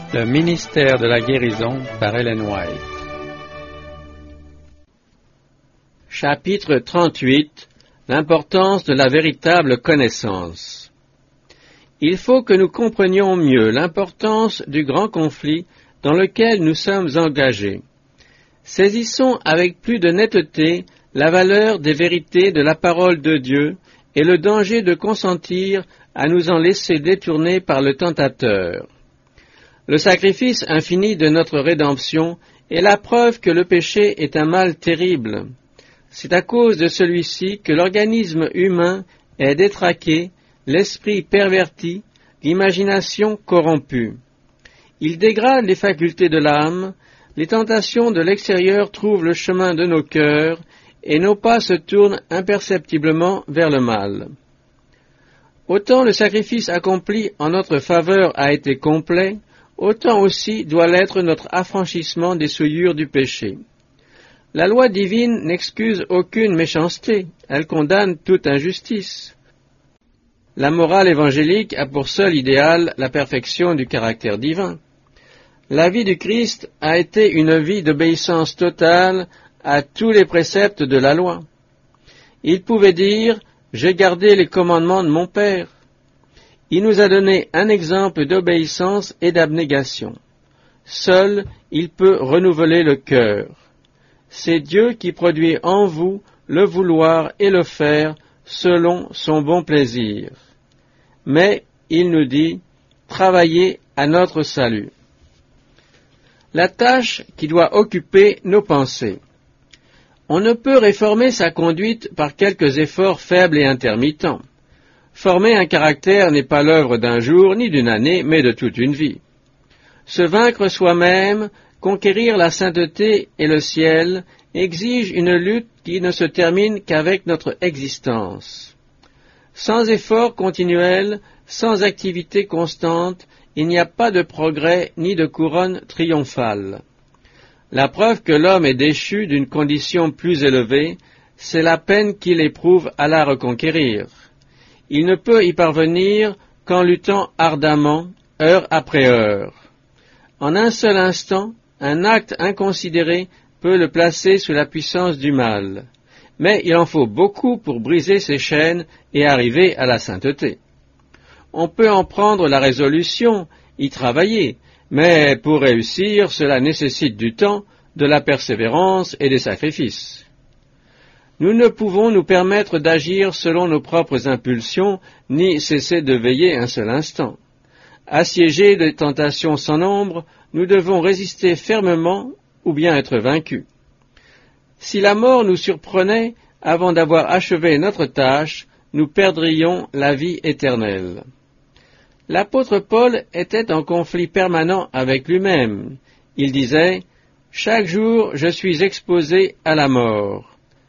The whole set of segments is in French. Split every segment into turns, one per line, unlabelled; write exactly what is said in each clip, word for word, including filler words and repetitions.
Le ministère de la guérison par Ellen White.
Chapitre trente-huit. L'importance de la véritable connaissance. Il faut que nous comprenions mieux l'importance du grand conflit dans lequel nous sommes engagés. Saisissons avec plus de netteté la valeur des vérités de la parole de Dieu et le danger de consentir à nous en laisser détourner par le tentateur. Le sacrifice infini de notre rédemption est la preuve que le péché est un mal terrible. C'est à cause de celui-ci que l'organisme humain est détraqué, l'esprit perverti, l'imagination corrompue. Il dégrade les facultés de l'âme, les tentations de l'extérieur trouvent le chemin de nos cœurs, et nos pas se tournent imperceptiblement vers le mal. Autant le sacrifice accompli en notre faveur a été complet, autant aussi doit l'être notre affranchissement des souillures du péché. La loi divine n'excuse aucune méchanceté, elle condamne toute injustice. La morale évangélique a pour seul idéal la perfection du caractère divin. La vie du Christ a été une vie d'obéissance totale à tous les préceptes de la loi. Il pouvait dire « J'ai gardé les commandements de mon Père ». Il nous a donné un exemple d'obéissance et d'abnégation. Seul, il peut renouveler le cœur. C'est Dieu qui produit en vous le vouloir et le faire selon son bon plaisir. Mais, il nous dit, travaillez à notre salut. La tâche qui doit occuper nos pensées. On ne peut réformer sa conduite par quelques efforts faibles et intermittents. Former un caractère n'est pas l'œuvre d'un jour ni d'une année, mais de toute une vie. Se vaincre soi-même, conquérir la sainteté et le ciel, exige une lutte qui ne se termine qu'avec notre existence. Sans effort continuel, sans activité constante, il n'y a pas de progrès ni de couronne triomphale. La preuve que l'homme est déchu d'une condition plus élevée, c'est la peine qu'il éprouve à la reconquérir. Il ne peut y parvenir qu'en luttant ardemment, heure après heure. En un seul instant, un acte inconsidéré peut le placer sous la puissance du mal. Mais il en faut beaucoup pour briser ses chaînes et arriver à la sainteté. On peut en prendre la résolution, y travailler, mais pour réussir, cela nécessite du temps, de la persévérance et des sacrifices. Nous ne pouvons nous permettre d'agir selon nos propres impulsions, ni cesser de veiller un seul instant. Assiégés de tentations sans nombre, nous devons résister fermement ou bien être vaincus. Si la mort nous surprenait avant d'avoir achevé notre tâche, nous perdrions la vie éternelle. L'apôtre Paul était en conflit permanent avec lui-même. Il disait « Chaque jour je suis exposé à la mort ».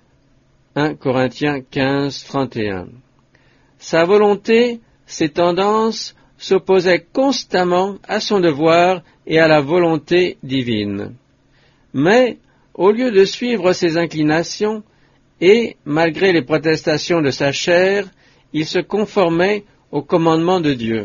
un Corinthiens quinze, trente et un. Sa volonté, ses tendances s'opposaient constamment à son devoir et à la volonté divine. Mais, au lieu de suivre ses inclinations, et, malgré les protestations de sa chair, il se conformait au commandement de Dieu.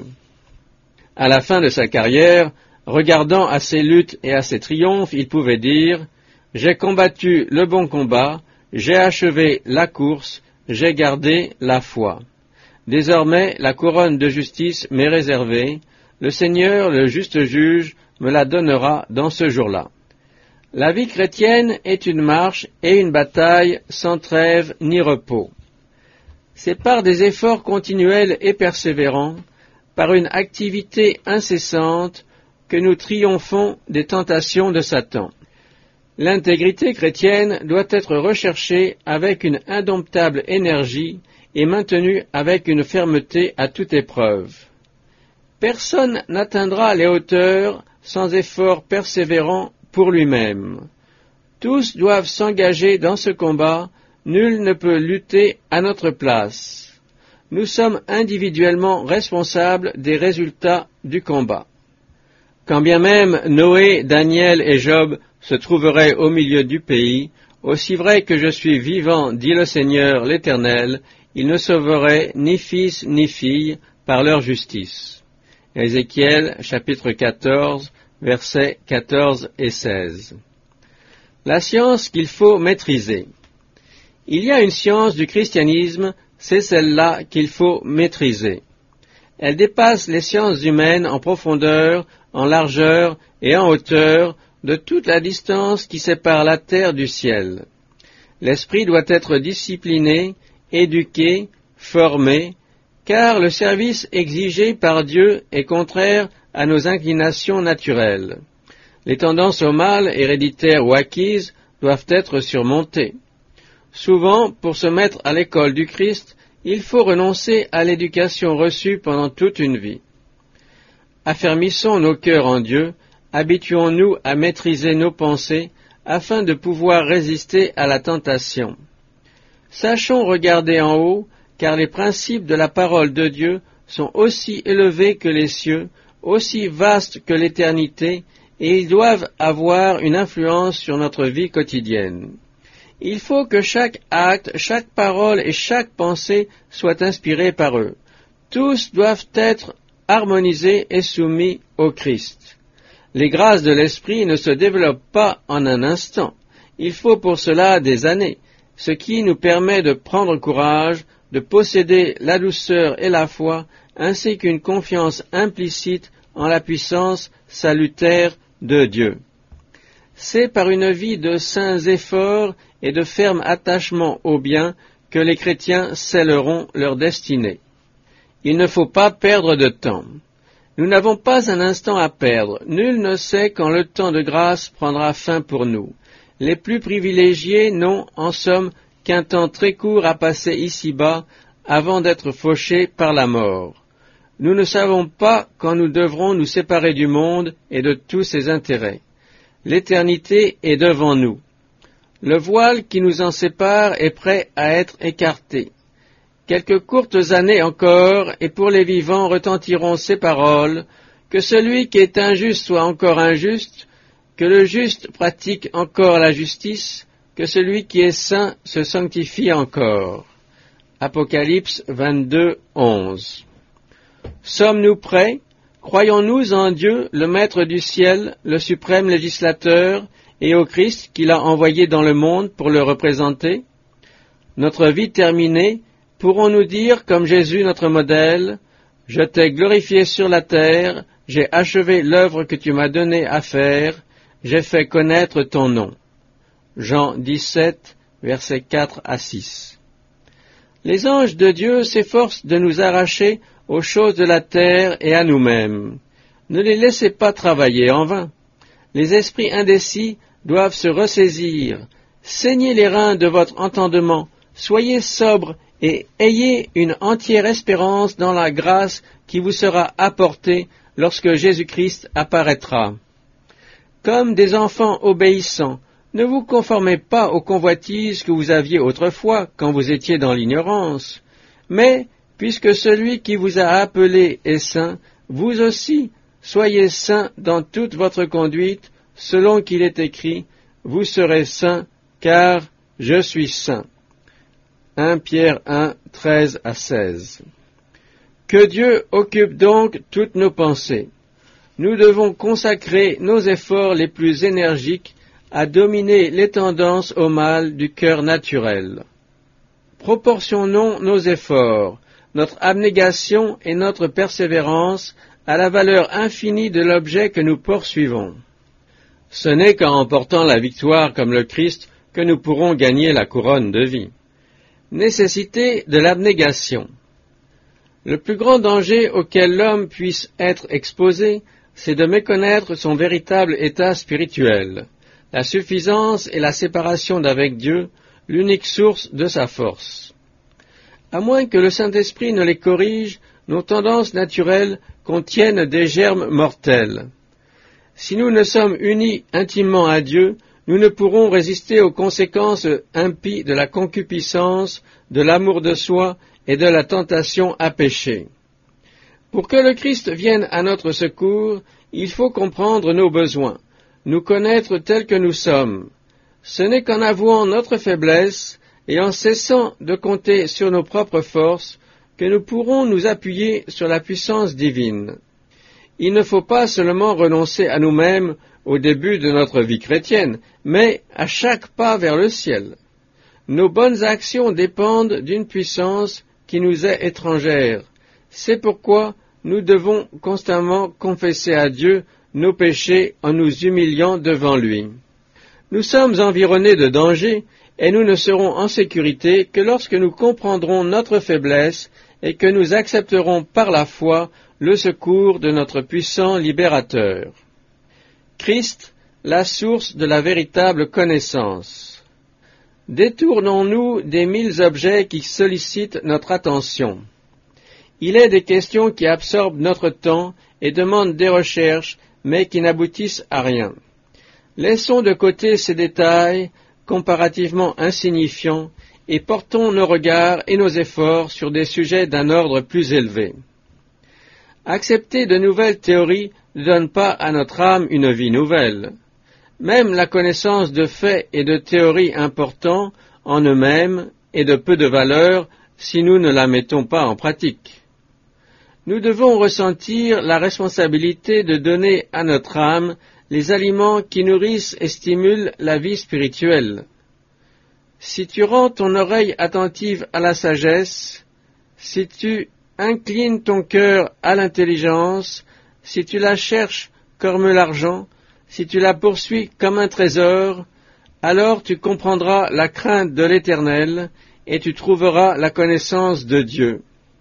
À la fin de sa carrière, regardant à ses luttes et à ses triomphes, il pouvait dire « J'ai combattu le bon combat, j'ai achevé la course, j'ai gardé la foi. Désormais, la couronne de justice m'est réservée, le Seigneur, le juste juge, me la donnera dans ce jour-là. » La vie chrétienne est une marche et une bataille sans trêve ni repos. C'est par des efforts continuels et persévérants, par une activité incessante, que nous triomphons des tentations de Satan. L'intégrité chrétienne doit être recherchée avec une indomptable énergie et maintenue avec une fermeté à toute épreuve. Personne n'atteindra les hauteurs sans effort persévérant pour lui-même. Tous doivent s'engager dans ce combat, nul ne peut lutter à notre place. Nous sommes individuellement responsables des résultats du combat. Quand bien même Noé, Daniel et Job se trouveraient au milieu du pays, aussi vrai que je suis vivant, dit le Seigneur l'Éternel, ils ne sauveraient ni fils ni filles par leur justice. Ézéchiel, chapitre quatorze, versets quatorze et seize. La science qu'il faut maîtriser. Il y a une science du christianisme, c'est celle-là qu'il faut maîtriser. Elle dépasse les sciences humaines en profondeur, en largeur et en hauteur de toute la distance qui sépare la terre du ciel. L'esprit doit être discipliné, éduqué, formé, car le service exigé par Dieu est contraire à nos inclinations naturelles. Les tendances au mal, héréditaires ou acquises, doivent être surmontées. Souvent, pour se mettre à l'école du Christ, il faut renoncer à l'éducation reçue pendant toute une vie. Affermissons nos cœurs en Dieu, habituons-nous à maîtriser nos pensées afin de pouvoir résister à la tentation. Sachons regarder en haut, car les principes de la parole de Dieu sont aussi élevés que les cieux, aussi vastes que l'éternité, et ils doivent avoir une influence sur notre vie quotidienne. Il faut que chaque acte, chaque parole et chaque pensée soient inspirés par eux. Tous doivent être harmonisés et soumis au Christ. Les grâces de l'Esprit ne se développent pas en un instant. Il faut pour cela des années, ce qui nous permet de prendre courage, de posséder la douceur et la foi, ainsi qu'une confiance implicite en la puissance salutaire de Dieu. C'est par une vie de saints efforts et de ferme attachement au bien que les chrétiens scelleront leur destinée. Il ne faut pas perdre de temps. Nous n'avons pas un instant à perdre. Nul ne sait quand le temps de grâce prendra fin pour nous. Les plus privilégiés n'ont, en somme, qu'un temps très court à passer ici-bas avant d'être fauchés par la mort. Nous ne savons pas quand nous devrons nous séparer du monde et de tous ses intérêts. L'éternité est devant nous. Le voile qui nous en sépare est prêt à être écarté. Quelques courtes années encore, et pour les vivants retentiront ces paroles, que celui qui est injuste soit encore injuste, que le juste pratique encore la justice, que celui qui est saint se sanctifie encore. Apocalypse vingt-deux, onze. Sommes-nous prêts? Croyons-nous en Dieu, le Maître du ciel, le suprême législateur, et au Christ qu'il a envoyé dans le monde pour le représenter? Notre vie terminée, pourrons-nous dire, comme Jésus notre modèle, « Je t'ai glorifié sur la terre, j'ai achevé l'œuvre que tu m'as donnée à faire, j'ai fait connaître ton nom. » Jean dix-sept, versets quatre à six. Les anges de Dieu s'efforcent de nous arracher aux choses de la terre et à nous-mêmes. Ne les laissez pas travailler en vain. Les esprits indécis doivent se ressaisir. Saignez les reins de votre entendement, soyez sobres et ayez une entière espérance dans la grâce qui vous sera apportée lorsque Jésus-Christ apparaîtra. Comme des enfants obéissants, ne vous conformez pas aux convoitises que vous aviez autrefois quand vous étiez dans l'ignorance, mais, puisque celui qui vous a appelé est saint, vous aussi, soyez saints dans toute votre conduite, selon qu'il est écrit, vous serez saints, car je suis saint. un Pierre un, treize à seize. Que Dieu occupe donc toutes nos pensées. Nous devons consacrer nos efforts les plus énergiques à dominer les tendances au mal du cœur naturel. Proportionnons nos efforts, notre abnégation et notre persévérance à la valeur infinie de l'objet que nous poursuivons. Ce n'est qu'en remportant la victoire comme le Christ que nous pourrons gagner la couronne de vie. Nécessité de l'abnégation. Le plus grand danger auquel l'homme puisse être exposé, c'est de méconnaître son véritable état spirituel, la suffisance et la séparation d'avec Dieu, l'unique source de sa force. À moins que le Saint-Esprit ne les corrige, nos tendances naturelles contiennent des germes mortels. Si nous ne sommes unis intimement à Dieu, nous ne pourrons résister aux conséquences impies de la concupiscence, de l'amour de soi et de la tentation à pécher. Pour que le Christ vienne à notre secours, il faut comprendre nos besoins, nous connaître tels que nous sommes. Ce n'est qu'en avouant notre faiblesse et en cessant de compter sur nos propres forces que nous pourrons nous appuyer sur la puissance divine. Il ne faut pas seulement renoncer à nous-mêmes au début de notre vie chrétienne, mais à chaque pas vers le ciel. Nos bonnes actions dépendent d'une puissance qui nous est étrangère. C'est pourquoi nous devons constamment confesser à Dieu nos péchés en nous humiliant devant lui. Nous sommes environnés de dangers et nous ne serons en sécurité que lorsque nous comprendrons notre faiblesse et que nous accepterons par la foi le secours de notre puissant libérateur. Christ, la source de la véritable connaissance. Détournons-nous des mille objets qui sollicitent notre attention. Il est des questions qui absorbent notre temps et demandent des recherches, mais qui n'aboutissent à rien. Laissons de côté ces détails comparativement insignifiants et portons nos regards et nos efforts sur des sujets d'un ordre plus élevé. Accepter de nouvelles théories ne donne pas à notre âme une vie nouvelle. Même la connaissance de faits et de théories importants en eux-mêmes est de peu de valeur si nous ne la mettons pas en pratique. Nous devons ressentir la responsabilité de donner à notre âme les aliments qui nourrissent et stimulent la vie spirituelle. Si tu rends ton oreille attentive à la sagesse, si tu inclines ton cœur à l'intelligence, si tu la cherches comme l'argent, si tu la poursuis comme un trésor, alors tu comprendras la crainte de l'Éternel et tu trouveras la connaissance de Dieu.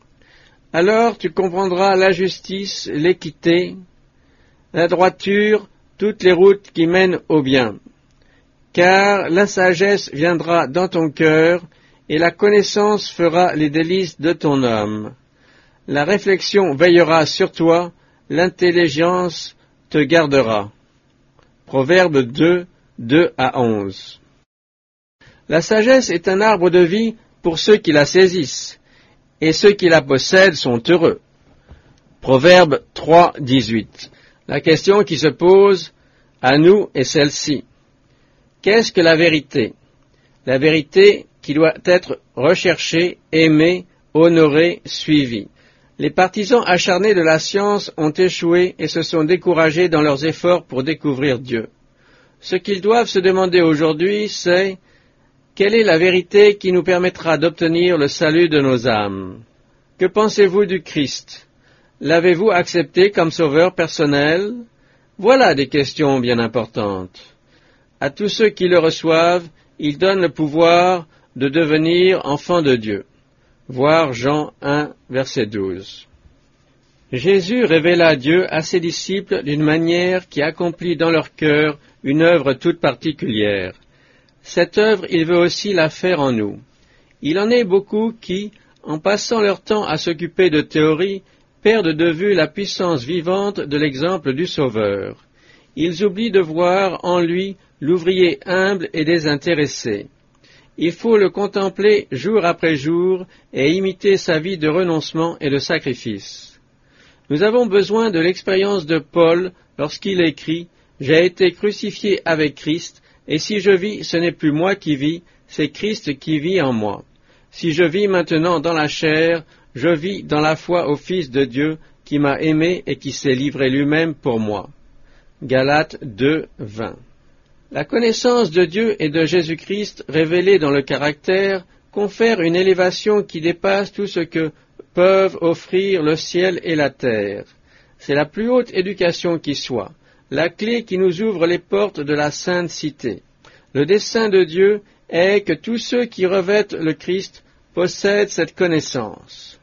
Alors tu comprendras la justice, l'équité, la droiture, toutes les routes qui mènent au bien. Car la sagesse viendra dans ton cœur, et la connaissance fera les délices de ton âme. La réflexion veillera sur toi, l'intelligence te gardera. Proverbe deux, deux à onze. La sagesse est un arbre de vie pour ceux qui la saisissent, et ceux qui la possèdent sont heureux. Proverbe trois, dix-huit. La question qui se pose à nous est celle-ci. Qu'est-ce que la vérité? La vérité qui doit être recherchée, aimée, honorée, suivie. Les partisans acharnés de la science ont échoué et se sont découragés dans leurs efforts pour découvrir Dieu. Ce qu'ils doivent se demander aujourd'hui, c'est quelle est la vérité qui nous permettra d'obtenir le salut de nos âmes? Que pensez-vous du Christ? L'avez-vous accepté comme sauveur personnel? Voilà des questions bien importantes. À tous ceux qui le reçoivent, il donne le pouvoir de devenir enfants de Dieu. Voir Jean un, verset douze. Jésus révéla Dieu à ses disciples d'une manière qui accomplit dans leur cœur une œuvre toute particulière. Cette œuvre, il veut aussi la faire en nous. Il en est beaucoup qui, en passant leur temps à s'occuper de théories, perdent de vue la puissance vivante de l'exemple du Sauveur. Ils oublient de voir en lui l'ouvrier humble et désintéressé. Il faut le contempler jour après jour et imiter sa vie de renoncement et de sacrifice. Nous avons besoin de l'expérience de Paul lorsqu'il écrit « J'ai été crucifié avec Christ, et si je vis, ce n'est plus moi qui vis, c'est Christ qui vit en moi. Si je vis maintenant dans la chair, je vis dans la foi au Fils de Dieu qui m'a aimé et qui s'est livré lui-même pour moi. » Galates deux, vingt. La connaissance de Dieu et de Jésus-Christ révélée dans le caractère confère une élévation qui dépasse tout ce que peuvent offrir le ciel et la terre. C'est la plus haute éducation qui soit, la clé qui nous ouvre les portes de la sainte cité. Le dessein de Dieu est que tous ceux qui revêtent le Christ possèdent cette connaissance.